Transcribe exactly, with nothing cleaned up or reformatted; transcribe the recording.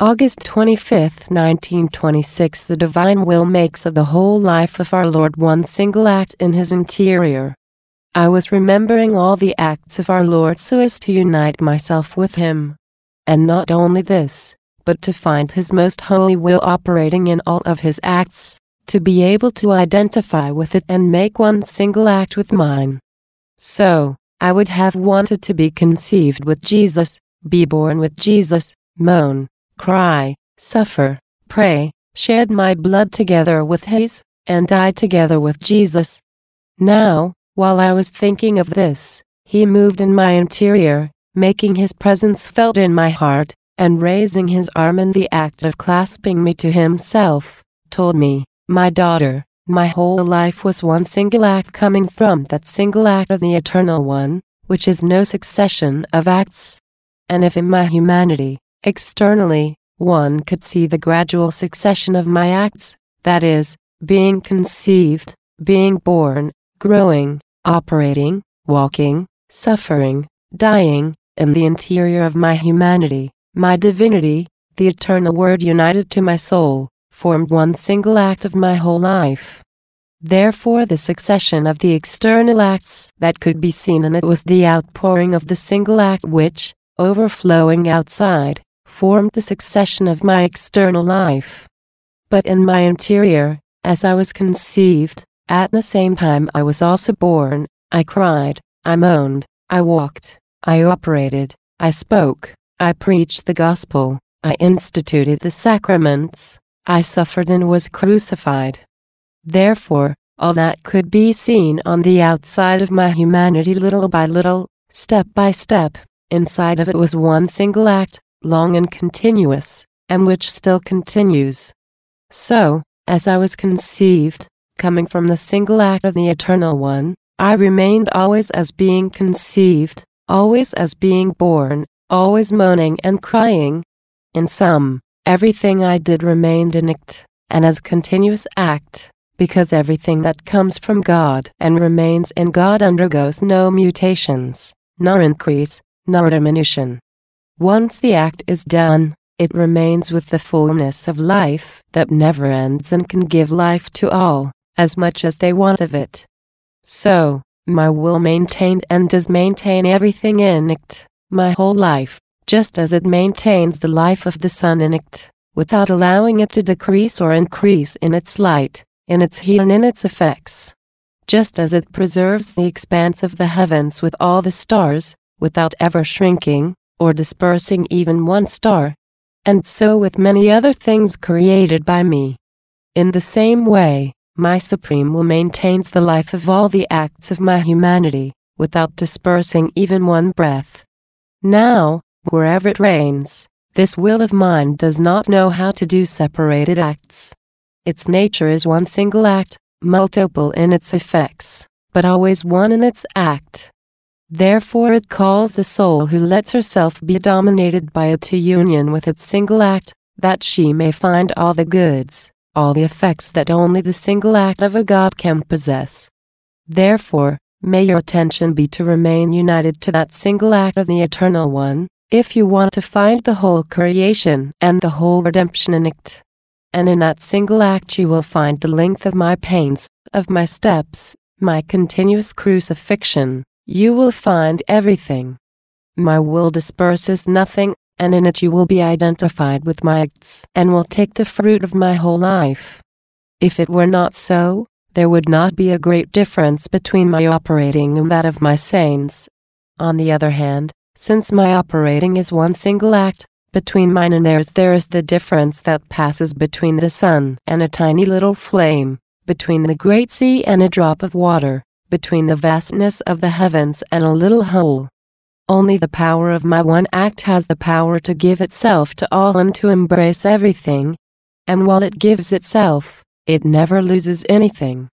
August twenty-fifth, nineteen twenty-six. The divine will makes of the whole life of our Lord one single act in his interior. I was remembering all the acts of our Lord so as to unite myself with him. And not only this, but to find his most holy will operating in all of his acts, to be able to identify with it and make one single act with mine. So, I would have wanted to be conceived with Jesus, be born with Jesus, moan, cry, suffer, pray, shed my blood together with his, and die together with Jesus. Now, while I was thinking of this, he moved in my interior, making his presence felt in my heart, and raising his arm in the act of clasping me to himself, told me, "My daughter, my whole life was one single act coming from that single act of the Eternal One, which is no succession of acts. And if in my humanity, externally, one could see the gradual succession of my acts, that is, being conceived, being born, growing, operating, walking, suffering, dying, in the interior of my humanity, my divinity, the eternal Word united to my soul, formed one single act of my whole life. Therefore the succession of the external acts that could be seen in it was the outpouring of the single act which, overflowing outside, formed the succession of my external life. But in my interior, as I was conceived, at the same time I was also born, I cried, I moaned, I walked, I operated, I spoke, I preached the gospel, I instituted the sacraments, I suffered and was crucified. Therefore, all that could be seen on the outside of my humanity little by little, step by step, inside of it was one single act, long and continuous, and which still continues. So, as I was conceived, coming from the single act of the Eternal One, I remained always as being conceived, always as being born, always moaning and crying. In sum, everything I did remained in it, and as continuous act, because everything that comes from God and remains in God undergoes no mutations, nor increase, nor diminution. Once the act is done, it remains with the fullness of life that never ends and can give life to all, as much as they want of it. So, my will maintained and does maintain everything in it, my whole life, just as it maintains the life of the sun in it, without allowing it to decrease or increase in its light, in its heat and in its effects. Just as it preserves the expanse of the heavens with all the stars, without ever shrinking, or dispersing even one star. And so with many other things created by me. In the same way, my supreme will maintains the life of all the acts of my humanity, without dispersing even one breath. Now, wherever it reigns, this will of mine does not know how to do separated acts. Its nature is one single act, multiple in its effects, but always one in its act. Therefore it calls the soul who lets herself be dominated by it to union with its single act, that she may find all the goods, all the effects that only the single act of a God can possess. Therefore, may your attention be to remain united to that single act of the Eternal One, if you want to find the whole creation and the whole redemption in it. And in that single act you will find the length of my pains, of my steps, my continuous crucifixion. You will find everything. My will disperses nothing, and in it you will be identified with my acts and will take the fruit of my whole life. If it were not so, there would not be a great difference between my operating and that of my saints. On the other hand, since my operating is one single act, between mine and theirs there is the difference that passes between the sun and a tiny little flame, between the great sea and a drop of water, between the vastness of the heavens and a little hole. Only the power of my one act has the power to give itself to all and to embrace everything. And while it gives itself, it never loses anything.